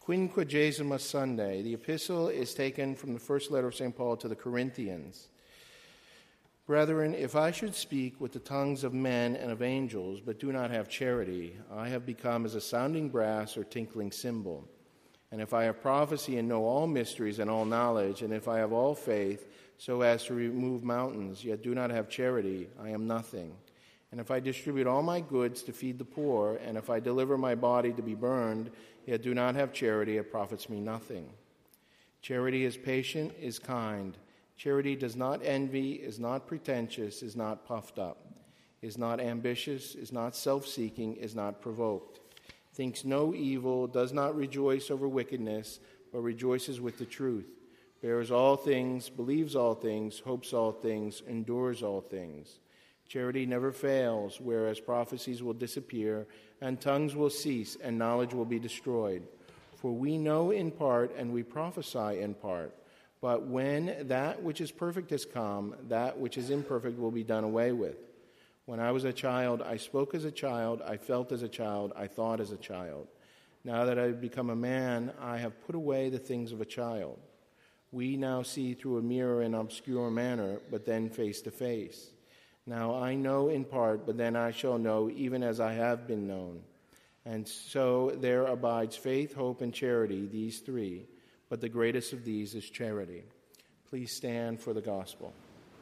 Quinquagesima Sunday. The epistle is taken from the first letter of St. Paul to the Corinthians. Brethren, if I should speak with the tongues of men and of angels, but do not have charity, I have become as a sounding brass or tinkling cymbal. And if I have prophecy and know all mysteries and all knowledge, and if I have all faith so as to remove mountains, yet do not have charity, I am nothing. And if I distribute all my goods to feed the poor, and if I deliver my body to be burned, yet do not have charity, it profits me nothing. Charity is patient, is kind. Charity does not envy, is not pretentious, is not puffed up, is not ambitious, is not self-seeking, is not provoked, thinks no evil, does not rejoice over wickedness, but rejoices with the truth, bears all things, believes all things, hopes all things, endures all things. Charity never fails, whereas prophecies will disappear, and tongues will cease, and knowledge will be destroyed. For we know in part, and we prophesy in part. But when that which is perfect has come, that which is imperfect will be done away with. When I was a child, I spoke as a child, I felt as a child, I thought as a child. Now that I have become a man, I have put away the things of a child. We now see through a mirror in an obscure manner, but then face to face. Now I know in part, but then I shall know even as I have been known. And so there abides faith, hope, and charity, these three. But the greatest of these is charity. Please stand for the gospel.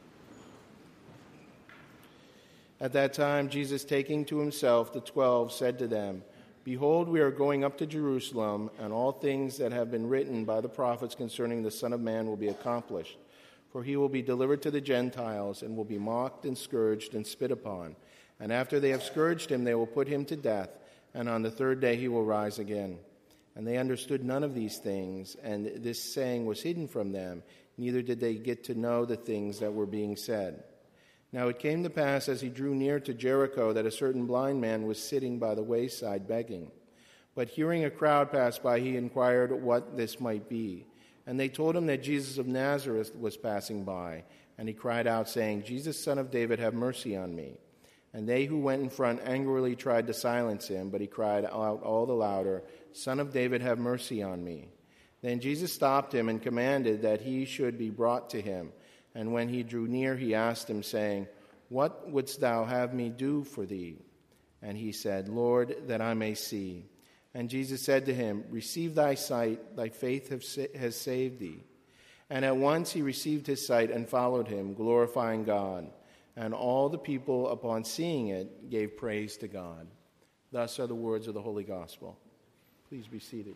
At that time, Jesus, taking to himself the 12, said to them, Behold, we are going up to Jerusalem, and all things that have been written by the prophets concerning the Son of Man will be accomplished. For he will be delivered to the Gentiles, and will be mocked and scourged and spit upon. And after they have scourged him, they will put him to death, and on the third day he will rise again. And they understood none of these things, and this saying was hidden from them, neither did they get to know the things that were being said. Now it came to pass, as he drew near to Jericho, that a certain blind man was sitting by the wayside begging. But hearing a crowd pass by, he inquired what this might be. And they told him that Jesus of Nazareth was passing by. And he cried out, saying, Jesus, Son of David, have mercy on me. And they who went in front angrily tried to silence him, but he cried out all the louder, Son of David, have mercy on me. Then Jesus stopped him and commanded that he should be brought to him. And when he drew near, he asked him, saying, What wouldst thou have me do for thee? And he said, Lord, that I may see. And Jesus said to him, Receive thy sight, thy faith has saved thee. And at once he received his sight and followed him, glorifying God. And all the people, upon seeing it, gave praise to God. Thus are the words of the Holy Gospel. Please be seated.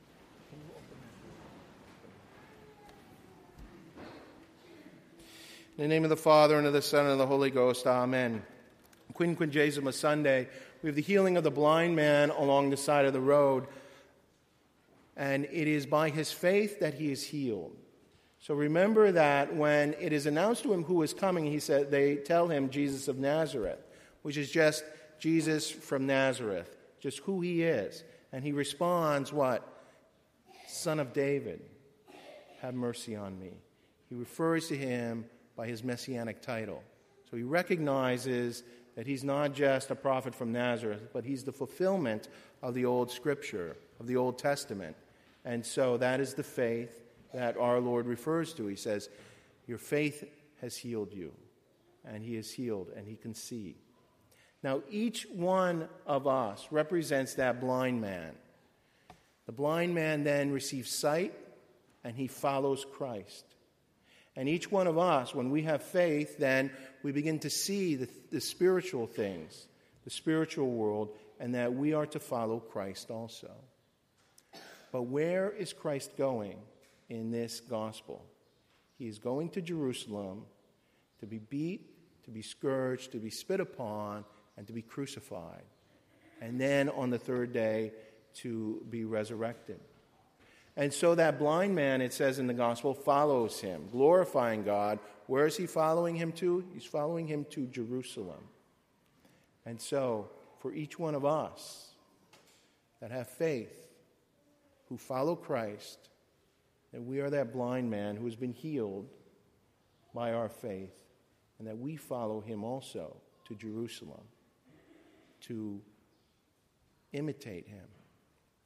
In the name of the Father, and of the Son, and of the Holy Ghost, amen. Quinquagesima Sunday, we have the healing of the blind man along the side of the road, and it is by his faith that he is healed. So remember that when it is announced to him who is coming, they tell him Jesus of Nazareth, which is just Jesus from Nazareth, just who he is. And he responds, what? Son of David, have mercy on me. He refers to him by his messianic title. So he recognizes that he's not just a prophet from Nazareth, but he's the fulfillment of the Old Scripture, of the Old Testament. And so that is the faith that our Lord refers to. He says, your faith has healed you. And he is healed, and he can see. Now, each one of us represents that blind man. The blind man then receives sight, and he follows Christ. And each one of us, when we have faith, then we begin to see the spiritual things, the spiritual world, and that we are to follow Christ also. But where is Christ going in this gospel? He is going to Jerusalem to be beat, to be scourged, to be spit upon, and to be crucified. And then on the third day to be resurrected. And so that blind man, it says in the gospel, follows him, glorifying God. Where is he following him to? He's following him to Jerusalem. And so, for each one of us that have faith, who follow Christ, that we are that blind man who has been healed by our faith, and that we follow him also to Jerusalem to imitate him.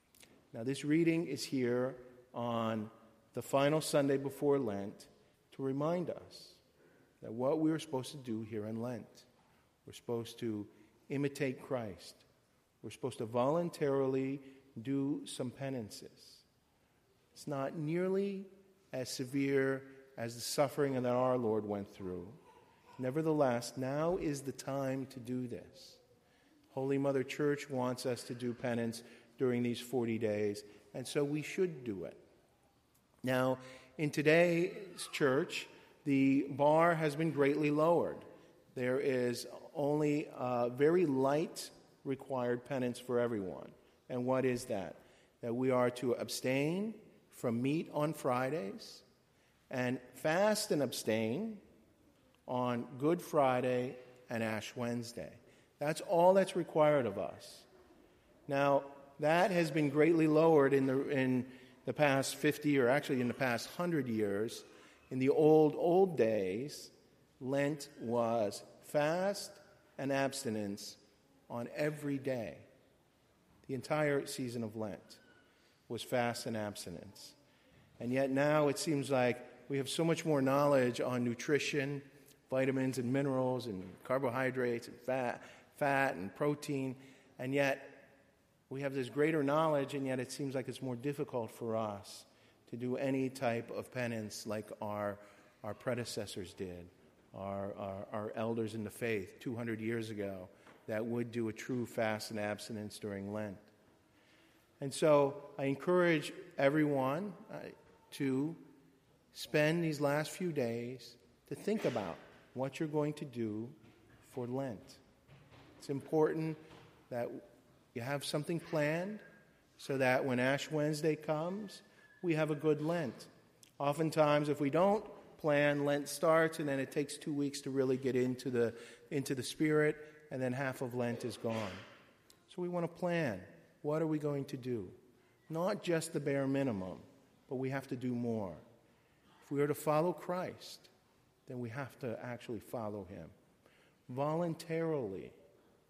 Now, this reading is here on the final Sunday before Lent to remind us that what we're supposed to do here in Lent, we're supposed to imitate Christ. We're supposed to voluntarily do some penances. It's not nearly as severe as the suffering that our Lord went through. Nevertheless, now is the time to do this. Holy Mother Church wants us to do penance during these 40 days, and so we should do it. Now, in today's church, the bar has been greatly lowered. There is only a very light required penance for everyone. And what is that? That we are to abstain from meat on Fridays and fast and abstain on Good Friday and Ash Wednesday. That's all that's required of us. Now, that has been greatly lowered in the past 50, or actually in the past 100 years. In the old days, Lent was fast and abstinence on every day. The entire season of Lent was fast and abstinence. And yet now it seems like we have so much more knowledge on nutrition, vitamins and minerals and carbohydrates and fat and protein, and yet we have this greater knowledge, and yet it seems like it's more difficult for us to do any type of penance like our predecessors did, our elders in the faith 200 years ago that would do a true fast and abstinence during Lent. And so I encourage everyone to spend these last few days to think about what you're going to do for Lent. It's important that you have something planned so that when Ash Wednesday comes, we have a good Lent. Oftentimes, if we don't plan, Lent starts, and then it takes 2 weeks to really get into the spirit, and then half of Lent is gone. So we want to plan. What are we going to do? Not just the bare minimum, but we have to do more. If we are to follow Christ, then we have to actually follow him voluntarily.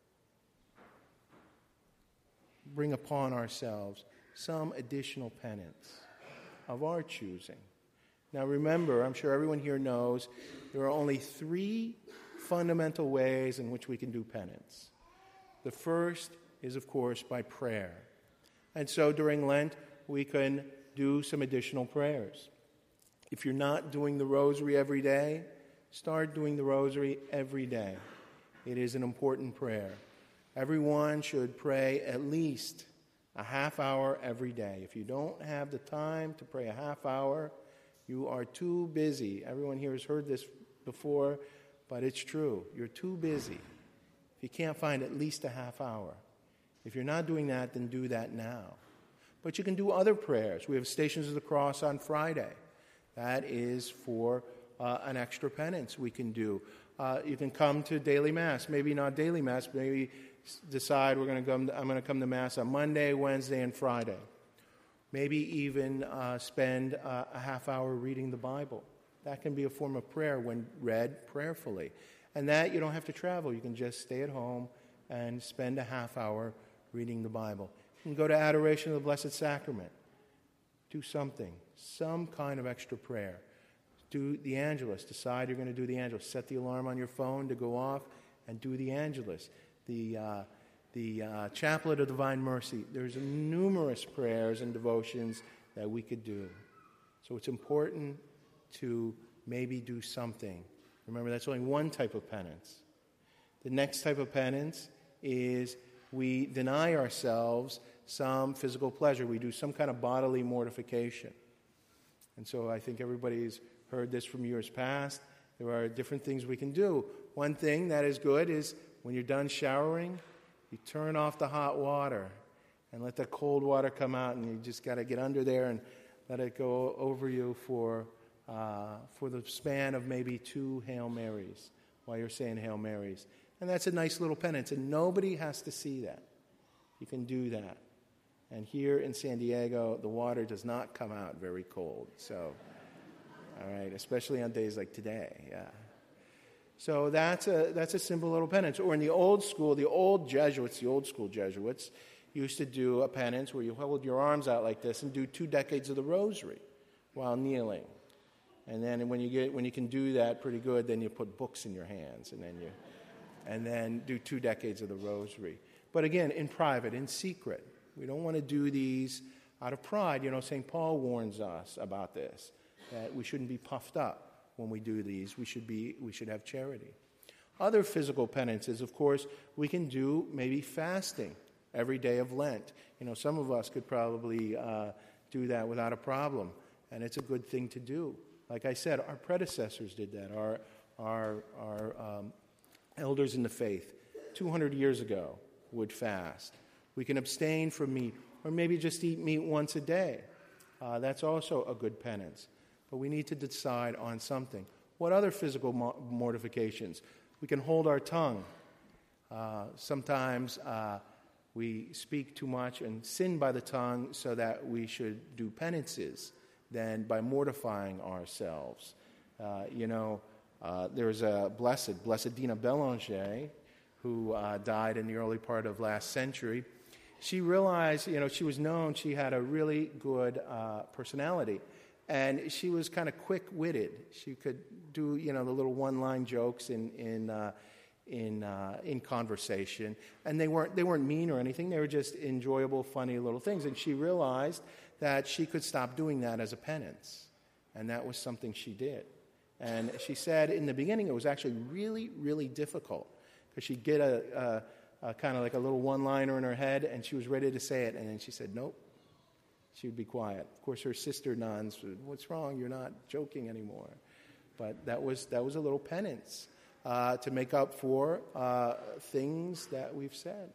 Bring upon ourselves some additional penance of our choosing. Now remember, I'm sure everyone here knows, there are only 3 fundamental ways in which we can do penance. The first is, of course, by prayer. And so during Lent, we can do some additional prayers. If you're not doing the rosary every day, start doing the rosary every day. It is an important prayer. Everyone should pray at least a half hour every day. If you don't have the time to pray a half hour, you are too busy. Everyone here has heard this before, but it's true. You're too busy if you can't find at least a half hour. If you're not doing that, then do that now. But you can do other prayers. We have Stations of the Cross on Friday. That is for an extra penance we can do. You can come to daily Mass. Maybe not daily Mass, but maybe decide I'm going to come to Mass on Monday, Wednesday, and Friday. Maybe even spend a half hour reading the Bible. That can be a form of prayer when read prayerfully. And that you don't have to travel. You can just stay at home and spend a half hour reading the Bible. You can go to Adoration of the Blessed Sacrament. Do something, some kind of extra prayer. Do the Angelus. Decide you're going to do the Angelus. Set the alarm on your phone to go off and do the Angelus. The Chaplet of Divine Mercy. There's numerous prayers and devotions that we could do. So it's important to maybe do something. Remember, that's only one type of penance. The next type of penance is we deny ourselves some physical pleasure. We do some kind of bodily mortification. And so I think everybody's heard this from years past. There are different things we can do. One thing that is good is when you're done showering, you turn off the hot water and let the cold water come out, and you just got to get under there and let it go over you for the span of maybe 2 Hail Marys while you're saying Hail Marys. And that's a nice little penance, and nobody has to see that. You can do that. And here in San Diego, the water does not come out very cold. So, all right, especially on days like today, yeah. So that's a simple little penance. Or in the old school, the old school Jesuits, used to do a penance where you hold your arms out like this and do 2 decades of the rosary while kneeling. And then when you can do that pretty good, then you put books in your hands, and then do 2 decades of the rosary. But again, in private, in secret. We don't want to do these out of pride. St. Paul warns us about this, that we shouldn't be puffed up when we do these. We should have charity. Other physical penances, of course, we can do maybe fasting every day of Lent. Some of us could probably do that without a problem, and it's a good thing to do. Like I said, our predecessors did that. Our elders in the faith 200 years ago would fast. We can abstain from meat, or maybe just eat meat once a day. That's also a good penance. But we need to decide on something. What other physical mortifications? We can hold our tongue. Sometimes we speak too much and sin by the tongue, so that we should do penances than by mortifying ourselves. There's a Blessed Dina Bélanger, who died in the early part of last century. She realized, she was known, she had a really good personality, and she was kind of quick-witted. She could do, the little one-line jokes in conversation, and they weren't mean or anything. They were just enjoyable, funny little things. And she realized that she could stop doing that as a penance, and that was something she did. And she said in the beginning it was actually really, really difficult, because she'd get a kind of like a little one-liner in her head, and she was ready to say it, and then she said, nope. She would be quiet. Of course, her sister nuns said, what's wrong? You're not joking anymore. But that was a little penance to make up for things that we've said.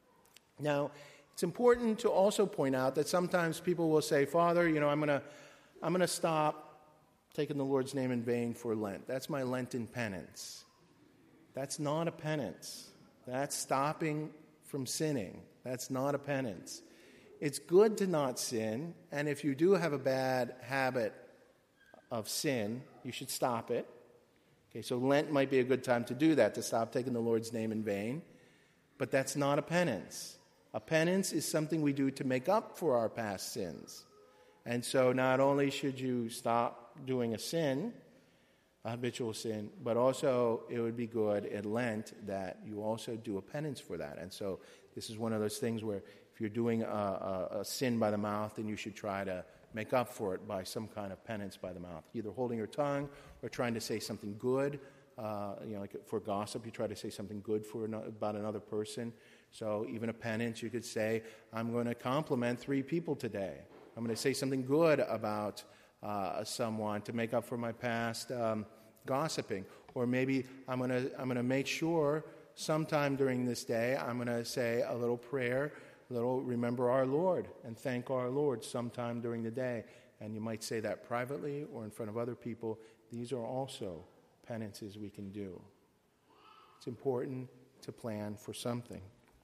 Now, it's important to also point out that sometimes people will say, Father, I'm going to stop taking the Lord's name in vain for Lent. That's my Lenten penance. That's not a penance. That's stopping from sinning. That's not a penance. It's good to not sin, and if you do have a bad habit of sin, you should stop it. Okay, so Lent might be a good time to do that, to stop taking the Lord's name in vain, but that's not a penance. A penance is something we do to make up for our past sins. And so not only should you stop doing a sin, a habitual sin, but also it would be good at Lent that you also do a penance for that. And so this is one of those things where if you're doing a sin by the mouth, then you should try to make up for it by some kind of penance by the mouth, either holding your tongue or trying to say something good. Like for gossip, you try to say something good about another person. So even a penance, you could say, I'm going to compliment 3 people today. I'm going to say something good about someone to make up for my past gossiping. Or maybe I'm going to make sure sometime during this day I'm going to say a little prayer, remember our Lord and thank our Lord sometime during the day. And you might say that privately or in front of other people. These are also penances we can do. It's important to plan for something.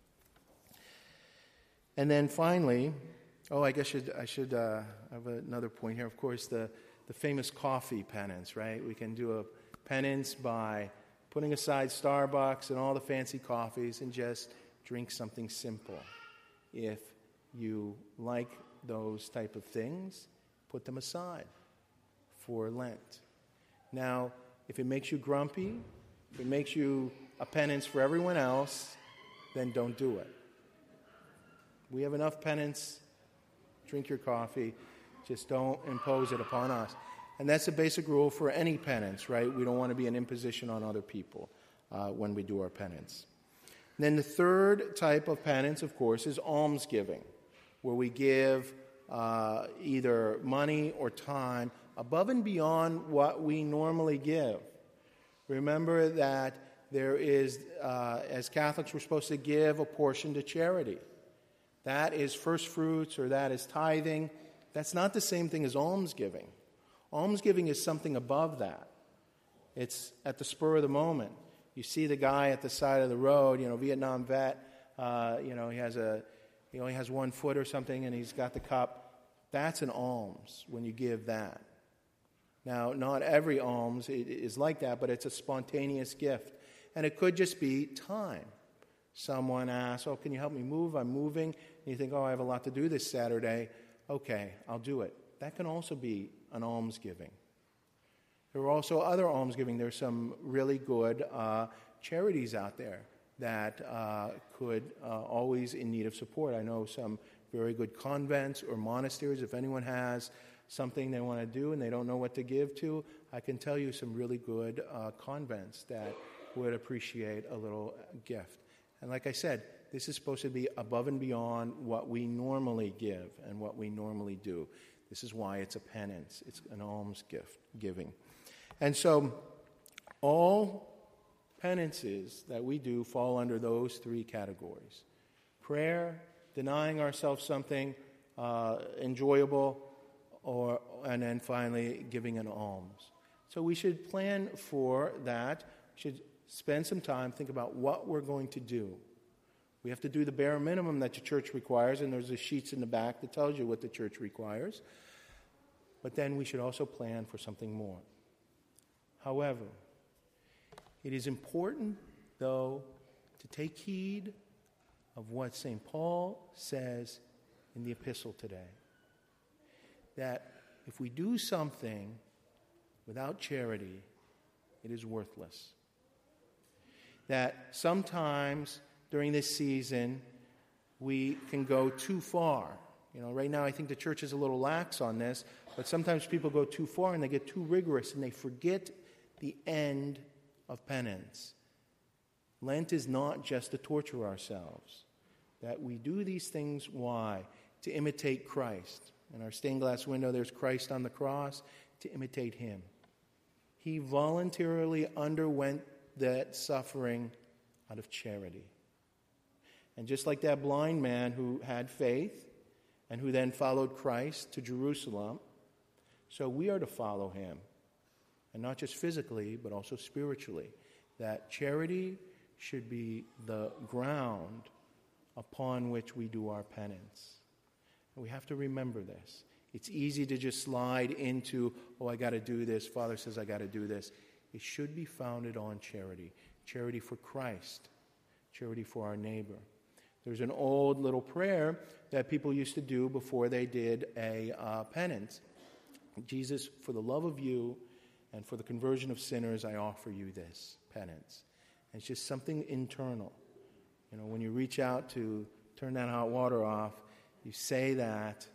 And then finally, I guess I should have another point here. Of course, the famous coffee penance, right? We can do a penance by putting aside Starbucks and all the fancy coffees and just drink something simple. If you like those type of things, put them aside for Lent. Now, if it makes you grumpy, if it makes you a penance for everyone else, then don't do it. We have enough penance. Drink your coffee. Just don't impose it upon us. And that's a basic rule for any penance, right? We don't want to be an imposition on other people when we do our penance. And then the third type of penance, of course, is almsgiving, where we give either money or time above and beyond what we normally give. Remember that there is, as Catholics, we're supposed to give a portion to charity. That is first fruits or that is tithing. That's not the same thing as almsgiving. Almsgiving is something above that. It's at the spur of the moment. You see the guy at the side of the road, Vietnam vet, he only has 1 foot or something and he's got the cup. That's an alms when you give that. Now, not every alms is like that, but it's a spontaneous gift. And it could just be time. Someone asks, can you help me move? I'm moving. and you think, oh, I have a lot to do this Saturday. Okay, I'll do it. That can also be an almsgiving. There are also other almsgiving. There's some really good charities out there that could always in need of support. I know some very good convents or monasteries. If anyone has something they want to do and they don't know what to give to, I can tell you some really good convents that would appreciate a little gift. And like I said, this is supposed to be above and beyond what we normally give and what we normally do. This is why it's a penance. It's an alms giving. And so all penances that we do fall under those three categories. Prayer, denying ourselves something enjoyable, and then finally giving an alms. So we should plan for that. We should spend some time, think about what we're going to do. We have to do the bare minimum that the church requires, and there's the sheets in the back that tells you what the church requires. But then we should also plan for something more. However, it is important, though, to take heed of what St. Paul says in the epistle today. That if we do something without charity, it is worthless. That sometimes during this season, we can go too far. Right now I think the church is a little lax on this, but sometimes people go too far and they get too rigorous and they forget the end of penance. Lent is not just to torture ourselves. That we do these things, why? To imitate Christ. In our stained glass window, there's Christ on the cross, to imitate him. He voluntarily underwent that suffering out of charity. And just like that blind man who had faith and who then followed Christ to Jerusalem, so we are to follow him. And not just physically, but also spiritually. That charity should be the ground upon which we do our penance. And we have to remember this. It's easy to just slide into, I got to do this. Father says I got to do this. It should be founded on charity. Charity for Christ. Charity for our neighbor. There's an old little prayer that people used to do before they did a penance. Jesus, for the love of you and for the conversion of sinners, I offer you this penance. And it's just something internal. When you reach out to turn that hot water off, you say that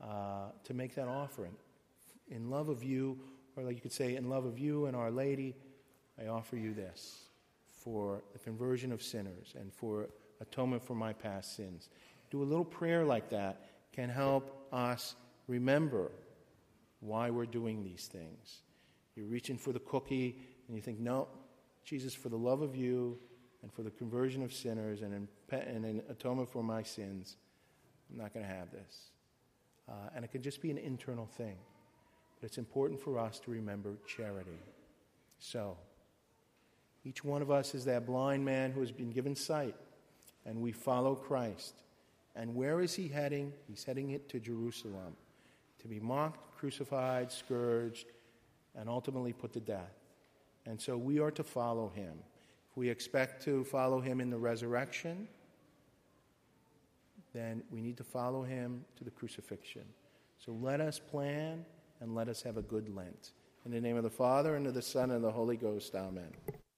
to make that offering. In love of you, or like you could say, in love of you and Our Lady, I offer you this for the conversion of sinners and for atonement for my past sins. Do a little prayer like that can help us remember why we're doing these things. You're reaching for the cookie and you think, no, Jesus, for the love of you and for the conversion of sinners and in atonement for my sins, I'm not going to have this. And it can just be an internal thing. But it's important for us to remember charity. So, each one of us is that blind man who has been given sight, and we follow Christ. And where is he heading? He's heading it to Jerusalem, to be mocked, crucified, scourged, and ultimately put to death. And so we are to follow him. If we expect to follow him in the resurrection, then we need to follow him to the crucifixion. So let us plan and let us have a good Lent. In the name of the Father, and of the Son, and of the Holy Ghost, amen.